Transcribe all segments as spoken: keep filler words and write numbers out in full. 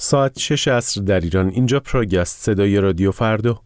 ساعت شش عصر در ایران. اینجا پراگ است، صدای رادیو فردا.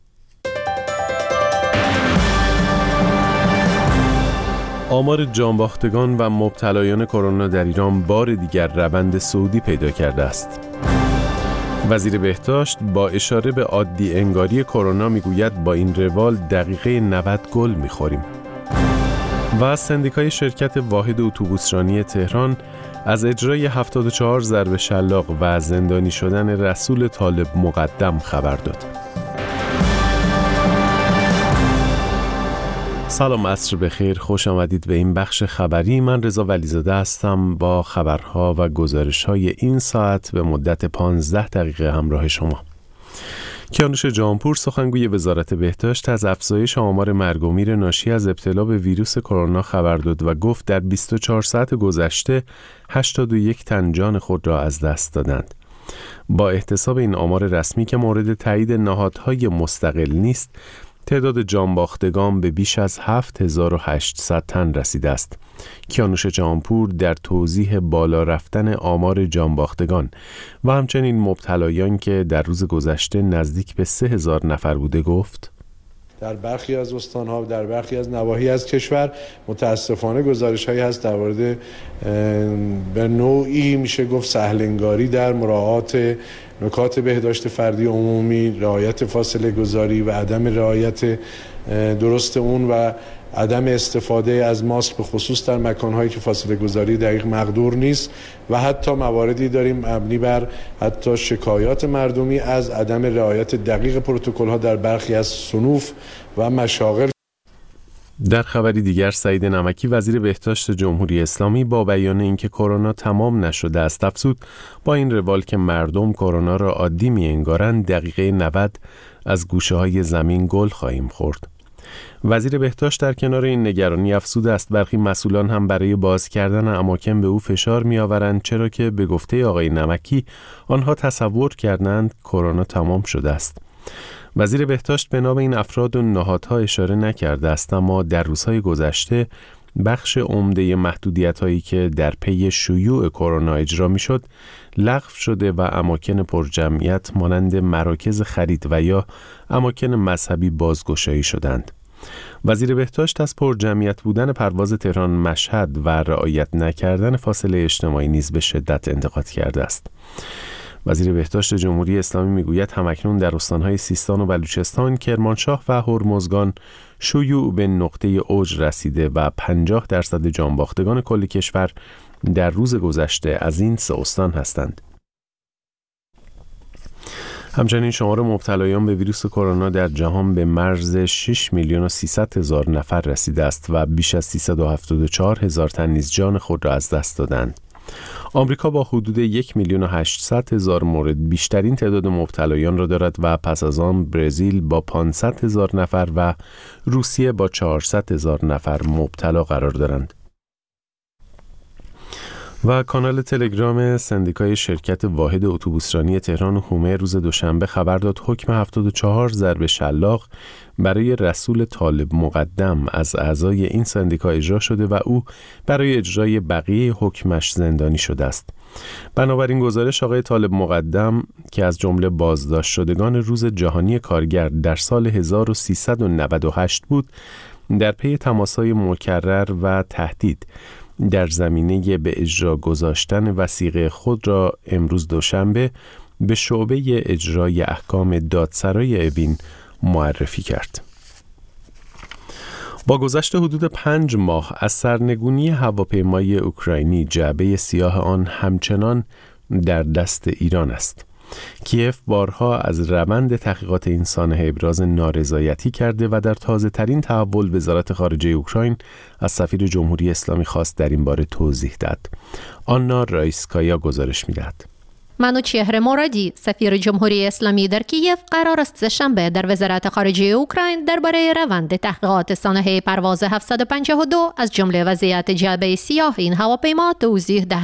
آمار جانباختگان و مبتلایان کرونا در ایران بار دیگر روند صعودی پیدا کرده است. وزیر بهداشت با اشاره به عادی انگاری کرونا میگوید با این روال دقیقه نود گل میخوریم. و سندیکای شرکت واحد اتوبوسرانی تهران از اجرای هفتاد و چهار ضرب شلاق و زندانی شدن رسول طالب مقدم خبر داد. سلام، عصر بخیر، خوش آمدید به این بخش خبری. من رضا ولیزاده هستم با خبرها و گزارش‌های این ساعت به مدت پانزده دقیقه همراه شما. کیانوش جهانپور سخنگوی وزارت بهداشت از افزایش آمار مرگ و میر ناشی از ابتلا به ویروس کرونا خبر داد و گفت در بیست و چهار ساعت گذشته هشتاد و یک تن جان خود را از دست دادند. با احتساب این آمار رسمی که مورد تایید نهادهای مستقل نیست، تعداد جانباختگان به بیش از هفت هزار و هشتصد تن رسیده است. کیانوش جهانپور در توضیح بالا رفتن آمار جانباختگان و همچنین مبتلایان که در روز گذشته نزدیک به سه هزار نفر بوده گفت: در برخی از استان‌ها و در برخی از نواحی از کشور متاسفانه گزارش‌هایی هست در مورد به نوعی میشه گفت سهل‌انگاری در مراعات نکات بهداشت فردی عمومی، رعایت فاصله گذاری و عدم رعایت درست اون و عدم استفاده از ماسک به خصوص در مکان‌هایی که فاصله گذاری دقیق مقدور نیست و حتی مواردی داریم مبنی بر حتی شکایات مردمی از عدم رعایت دقیق پروتکل‌ها در برخی از صنوف و مشاغل. در خبری دیگر، سعید نمکی وزیر بهداشت جمهوری اسلامی با بیان اینکه کرونا تمام نشده است افزود با این روال که مردم کرونا را عادی می‌انگارند دقیقه نود از گوشه‌های زمین گل خواهیم خورد. وزیر بهداشت در کنار این نگرانی افزوده است برخی مسئولان هم برای باز کردن اماکن به او فشار می‌آورند، چرا که به گفته آقای نمکی آنها تصور کردند کرونا تمام شده است. وزیر بهداشت به نام این افراد و نهادها اشاره نکرده است، اما در روزهای گذشته بخش عمده محدودیت‌هایی که در پی شیوع کرونا اجرا می‌شد لغو شده و اماکن پرجمعیت مانند مراکز خرید و یا اماکن مذهبی بازگشایی شدند. وزیر بهداشت از پرجمعیت بودن پرواز تهران مشهد و رعایت نکردن فاصله اجتماعی نیز به شدت انتقاد کرده است. وزیر بهداشت جمهوری اسلامی میگوید همکنون در استانهای سیستان و بلوچستان، کرمانشاه و هرمزگان شیوع به نقطه اوج رسیده و پنجاه درصد جانباختگان کل کشور در روز گذشته از این سه استان هستند. همچنین شمار مبتلایان به ویروس کرونا در جهان به مرز شش میلیون و سیصد هزار نفر رسیده است و بیش از سیصد و هفتاد و چهار هزار تن نیز جان خود را از دست دادند. آمریکا با حدود یک میلیون و هشتصد هزار مورد بیشترین تعداد مبتلایان را دارد و پس از آن برزیل با پانصد هزار نفر و روسیه با چهارصد هزار نفر مبتلا قرار دارند. و کانال تلگرام سندیکای شرکت واحد اتوبوسرانی تهران و حومه روز دوشنبه خبر داد حکم هفتاد و چهار ضرب شلاق برای رسول طالب مقدم از اعضای این سندیکا اجرا شده و او برای اجرای بقیه حکمش زندانی شده است. بنابراین گزارش آقای طالب مقدم که از جمله بازداشت شدگان روز جهانی کارگر در سال هزار و سیصد و نود و هشت بود، در پی تماس‌های مکرر و تهدید در زمینه به اجرا گذاشتن وثیقه خود را امروز دوشنبه به شعبه اجرای احکام دادسرای اوین معرفی کرد. با گذشت حدود پنج ماه از سرنگونی هواپیمای اوکراینی، جعبه سیاه آن همچنان در دست ایران است. کیف بارها از روند تحقیقات این سانحه ابراز نارضایتی کرده و در تازه ترین تحول وزارت خارجه اوکراین از سفیر جمهوری اسلامی خواست در این باره توضیح داد. آنا رایسکایا گزارش می‌دهد. منوچهر مرادی، سفیر جمهوری اسلامی در کیف، قرار است سه‌شنبه در وزارت خارجه اوکراین درباره روند تحقیقات سانحه پرواز هفتصد و پنجاه و دو از جمله وضعیت جعبه سیاه این هواپیما توضیح دهد.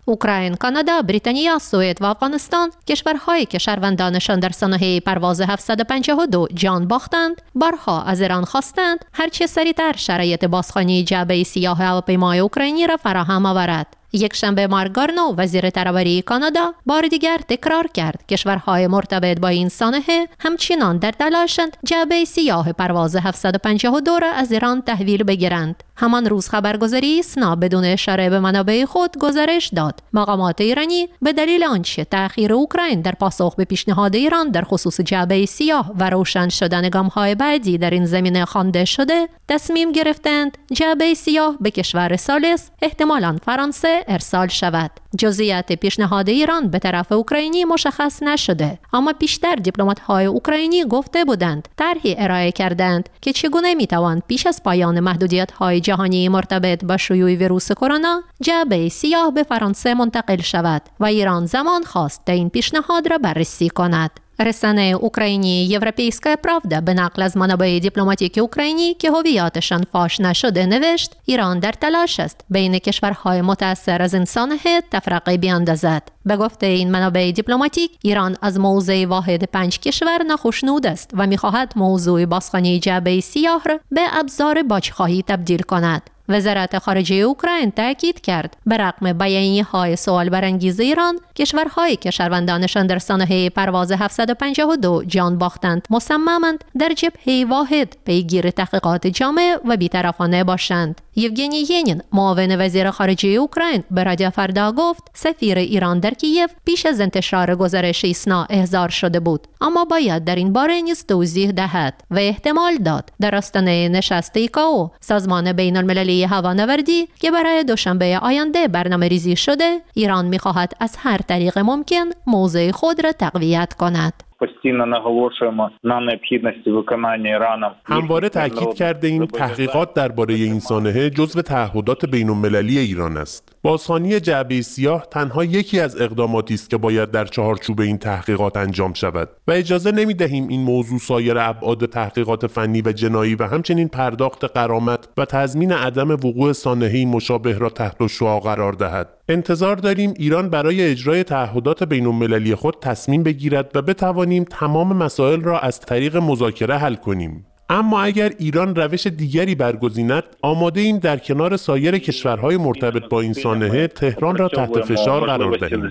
اوکراین، کانادا، بریتانیا، سوئد و افغانستان کشورهایی که شهروندانشان در سانحه پرواز هفتصد و پنجاه و دو جان باختند، بارها از ایران خواستند هرچه سریعتر شرایط بازخوانی جعبه سیاه هواپیمای اوکراینی را فراهم آورد. یک شنبه مارک گارنو وزیر ترابری کانادا بار دیگر تکرار کرد کشورهای مرتبط با این سانحه همچنان در تلاشند جعبه سیاه پرواز هفتصد و پنجاه و دو را از ایران تحویل بگیرند. همان روز خبرگزاری سنا بدون اشاره به منابع خود گزارش داد مقامات ایرانی به دلیل آنچه تأخیر اوکراین در پاسخ به پیشنهاد ایران در خصوص جعبه سیاه و روشن شدن گام‌های بعدی در این زمینه خوانده شده، تصمیم گرفتند جعبه سیاه به کشور ثالث احتمالاً فرانسه ارسال شود. جزئیات پیشنهاد ایران به طرف اوکراینی مشخص نشده، اما پیشتر دیپلمات‌های اوکراینی گفته بودند طرحی ارائه کردند که چگونه میتوان پیش از پایان محدودیت‌های جهانی مرتبط با شیوع ویروس کرونا جعبه سیاه به فرانسه منتقل شود و ایران زمان خواست تا این پیشنهاد را بررسی کند. رسانه اوکراینی یوروپیسکا پراودا به نقل از منابع دیپلماتیک اوکراینی که هویتشان فاش نشده نوشت ایران در تلاش است بین کشورهای متأثر از این سانحه تفرقه بیاندازد. به گفته این منابع دیپلماتیک، ایران از موضع واحد پنج کشور ناخشنود است و می‌خواهد موضوع بازخوانی جعبه سیاه را به ابزار باجخواهی تبدیل کند. وزارت خارجه اوکراین تاکید کرد به رغم بیانیه‌های سوال برانگیز ایران، کشورهایی که شهروندانشان در سانحه پرواز هفتصد و پنجاه و دو جان باختند مصممند در جبهه واحد پیگیر تحقیقات جامع و بی‌طرفانه باشند. یوگنی ینین، معاون وزیر خارجه اوکراین، به رادیو فردا گفت سفیر ایران در کیف پیش از انتشار گزارش ایسنا احضار شده بود، اما باید در این باره نیز توضیح دهد و احتمال داد در آستانه نشست ایکائو، سازمان بین المللی هوانوردی که برای دوشنبه آینده برنامه ریزی شده، ایران می‌خواهد از هر طریق ممکن موضع خود را تقویت کند. постійно наголошуємо на необхідності виконання Іраном. همواره تاکید کرده این تحقیقات درباره این سانحه جزو تعهدات بین‌المللی ایران است. بازخوانی جعبه سیاه تنها یکی از اقداماتی است که باید در چهارچوب این تحقیقات انجام شود و اجازه نمی‌دهیم این موضوع سایر ابعاد تحقیقات فنی و جنایی و همچنین پرداخت غرامت و تضمین عدم وقوع سانحه‌ای مشابه را تحت الشعاع قرار دهد. انتظار داریم ایران برای اجرای تعهدات بین‌المللی خود تصمیم بگیرد و بتوانیم تمام مسائل را از طریق مذاکره حل کنیم. اما اگر ایران روش دیگری برگزیند، آماده ایم در کنار سایر کشورهای مرتبط با این سانحه تهران را تحت فشار قرار دهیم.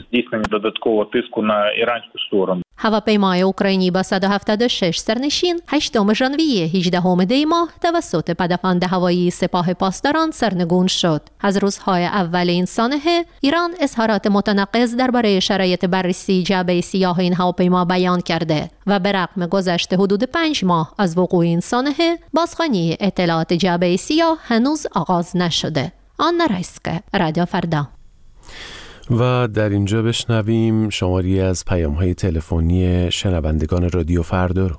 هواپیمای اوکراینی با صد و هفتاد و شش سرنشین هشتم ژانویه هجدهم دی ماه توسط پدافند هوایی سپاه پاسداران سرنگون شد. از روزهای اول این سانحه ایران اظهارات متناقض درباره شرایط بررسی جعبه سیاه این هواپیما بیان کرده و به رغم گذشت حدود پنج ماه از وقوع این سانحه، بازخوانی اطلاعات جعبه سیاه هنوز آغاز نشده. آنا رایسکه، رادیو فردا. و در اینجا بشنویم شماری از پیام‌های تلفنی شنوندگان رادیو فردا رو.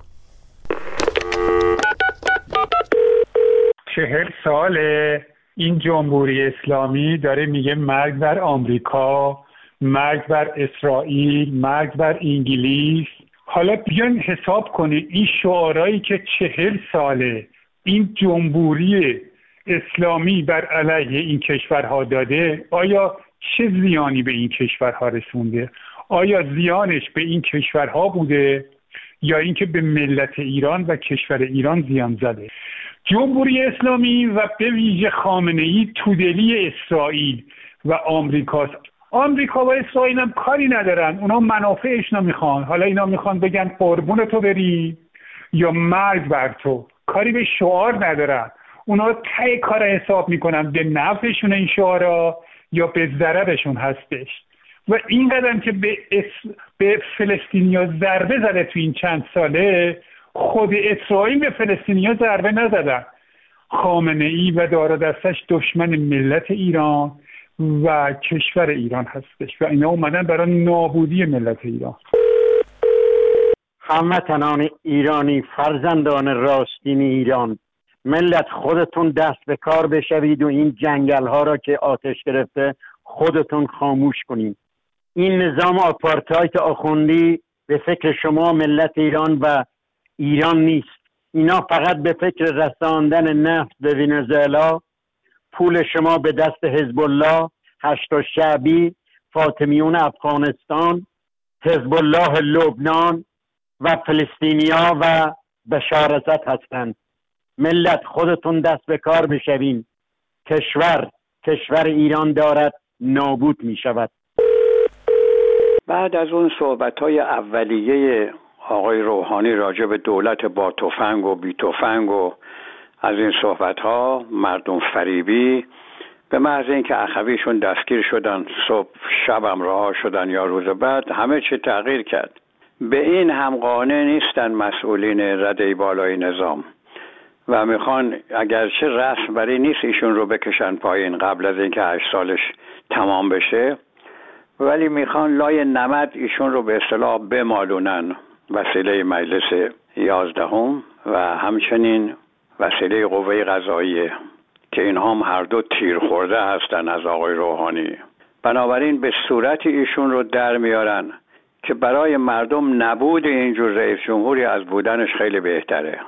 چهل ساله این جمهوری اسلامی داره میگه مرگ بر آمریکا، مرگ بر اسرائیل، مرگ بر انگلیس. حالا بیان حساب کنید این شعارهایی که چهل ساله این جمهوری اسلامی بر علیه این کشورها داده، آیا چه زیانی به این کشورها رسونده؟ آیا زیانش به این کشورها بوده یا اینکه به ملت ایران و کشور ایران زیان زده؟ جمهوری اسلامی و به ویژه خامنه‌ای تودلی اسرائیل و آمریکاست. آمریکا و اسرائیل هم کاری ندارن، اونا منافعش نمیخوان. حالا اینا میخوان بگن قربون تو بری یا مرگ بر تو، کاری به شعار ندارن. اونا ته کار حساب میکنن به نفعشون این شعارها یا به ضررشون هستش. و این قدم که به, اس... به فلسطینیا ضربه زده تو این چند ساله، خود اسرائیل به فلسطینیا ضربه نزدن. خامنه‌ای و دار و دستش دشمن ملت ایران و کشور ایران هستش و اینا اومدن برای نابودی ملت ایران. هموطنان ایرانی، فرزندان راستین ایران، ملت خودتون دست به کار بشوید و این جنگل ها را که آتش گرفته خودتون خاموش کنید. این نظام آپارتاید آخوندی به فکر شما ملت ایران و ایران نیست. اینا فقط به فکر رساندن نفت به ونزوئلا، پول شما به دست حزب الله، هشت شعبی فاطمیون افغانستان، حزب الله لبنان و فلسطینیا و بشار اسد هستند. ملت خودتون دست به کار بشوین. کشور کشور ایران دارد نابود می شود. بعد از اون صحبت‌های اولیه آقای روحانی راجع به دولت با تفنگ و بی تفنگ و از این صحبت‌ها مردم فریبی، به محض اینکه اخویشون دستگیر شدن، صبح شبم رها شدن یا روز بعد، همه چی تغییر کرد. به این هم قانع نیستن مسئولین رده بالای نظام و میخوان اگرچه رسم برای نیست ایشون رو بکشن پایین قبل از اینکه هشت سالش تمام بشه، ولی میخوان لای نمد ایشون رو به اصطلاح بمالونن، وسیله مجلس یازدهم و همچنین وسیله قوه قضاییه که اینها هم هر دو تیر خورده هستن از آقای روحانی. بنابراین به صورتی ایشون رو در میارن که برای مردم نبود اینجور رئیس جمهوری از بودنش خیلی بهتره.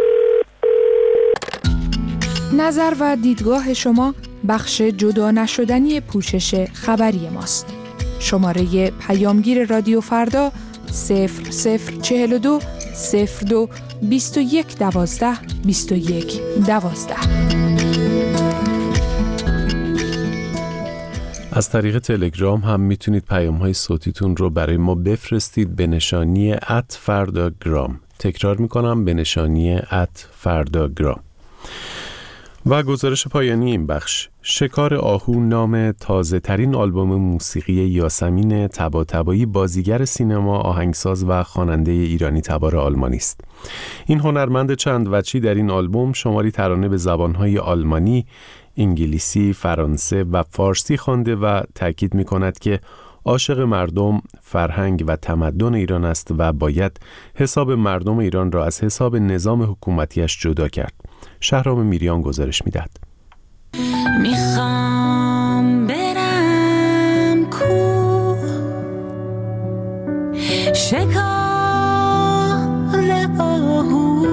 نظر و دیدگاه شما بخش جدا نشدنی پوشش خبری ماست. شماره پیامگیر رادیو فردا صفر صفر چهل و دو صفر دو بیست و یک دوازده بیست و یک دوازده. از طریق تلگرام هم میتونید پیام‌های صوتیتون رو برای ما بفرستید به نشانی ات فرداگرام. تکرار میکنم به نشانی ات فرداگرام. و گزارش پایانی این بخش: شکار آهو نام تازه ترین آلبوم موسیقی یاسمین طباطبایی، بازیگر سینما، آهنگساز و خواننده ایرانی تبار آلمانی است. این هنرمند چند وجهی در این آلبوم شماری ترانه به زبانهای آلمانی، انگلیسی، فرانسه و فارسی خوانده و تأکید می‌کند که عاشق مردم، فرهنگ و تمدن ایران است و باید حساب مردم ایران را از حساب نظام حکومتیش جدا کرد. شهرام میریان گزارش میدهد. میخوام برم کو شکار آهو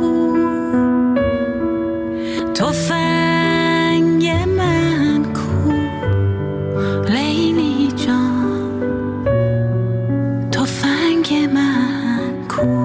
تفنگ من کو لیلی جان تفنگ من کو.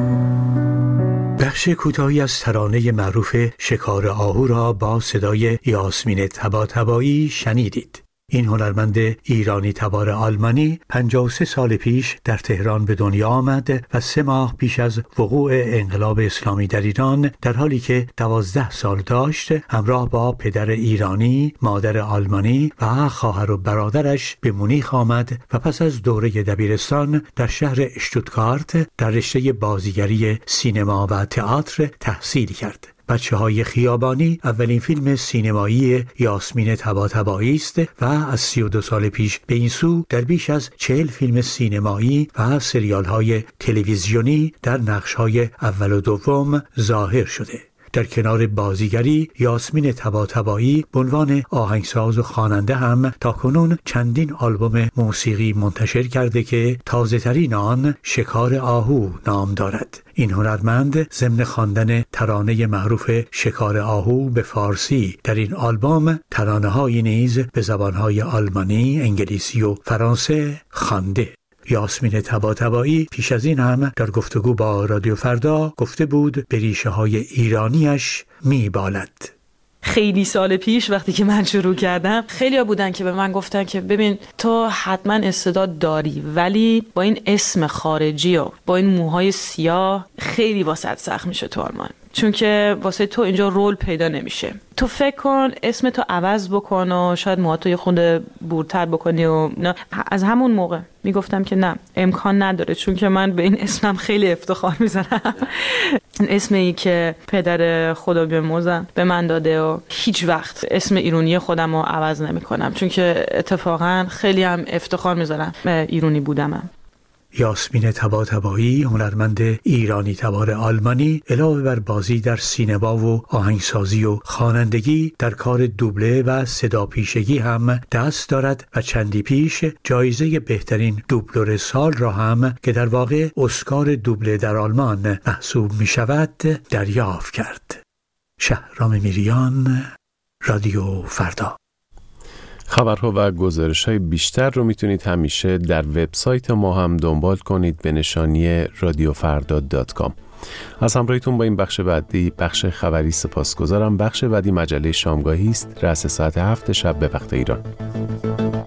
بخش کوتاهی از ترانه معروف شکار آهو را با صدای یاسمین طباطبایی شنیدید. این هنرمند ایرانی تبار آلمانی پنجاه و سه سال پیش در تهران به دنیا آمد و سه ماه پیش از وقوع انقلاب اسلامی در ایران، در حالی که دوازده سال داشت، همراه با پدر ایرانی، مادر آلمانی و خواهر و برادرش به مونیخ آمد و پس از دوره دبیرستان در شهر اشتوتگارت در رشته بازیگری سینما و تئاتر تحصیل کرد. بچه های خیابانی اولین فیلم سینمایی یاسمین طباطبایی است و از سی و دو سال پیش به این سو در بیش از چهل فیلم سینمایی و سریال های تلویزیونی در نقش های اول و دوم ظاهر شده. در کنار بازیگری، یاسمین طباطبایی به عنوان آهنگساز و خواننده هم تاکنون چندین آلبوم موسیقی منتشر کرده که تازه ترین آن شکار آهو نام دارد. این هنرمند ضمن خواندن ترانه معروف شکار آهو به فارسی در این آلبوم، ترانه‌هایی نیز به زبان‌های آلمانی، انگلیسی و فرانسه خوانده. یاسمین طباطبایی پیش از این هم در گفتگو با رادیو فردا گفته بود به ریشه های ایرانیش میبالد. خیلی سال پیش وقتی که من شروع کردم، خیلی ها بودن که به من گفتن که ببین تو حتما استعداد داری، ولی با این اسم خارجی و با این موهای سیاه خیلی واسط سخت میشه تو آلمان، چون که واسه تو اینجا رول پیدا نمیشه. تو فکر کن اسم تو عوض بکن و شاید موهاتو یه خورده بورتر بکنی و نه. از همون موقع میگفتم که نه، امکان نداره، چون که من به این اسمم خیلی افتخار میزنم. اسمی که پدر خدا بیامرزم به من داده و هیچ وقت اسم ایرانی خودم رو عوض نمی کنم، چون که اتفاقا خیلی هم افتخار میذارم به ایرانی بودمم. یاسمین طباطبایی، هنرمند ایرانی تبار آلمانی، علاوه بر بازی در سینما و آهنگسازی و خوانندگی، در کار دوبله و صدا پیشگی هم دست دارد و چندی پیش جایزه بهترین دوبلور سال را هم که در واقع اسکار دوبله در آلمان محسوب می شود دریافت کرد. شهرام میریان، رادیو فردا. خبرها و گزارش‌های بیشتر رو میتونید همیشه در وبسایت ما هم دنبال کنید به نشانی رادیو فردا دات کام. از همراهیتون با این بخش بعدی بخش خبری سپاسگزارم. بخش بعدی مجله شامگاهی است، رأس ساعت هفت شب به وقت ایران.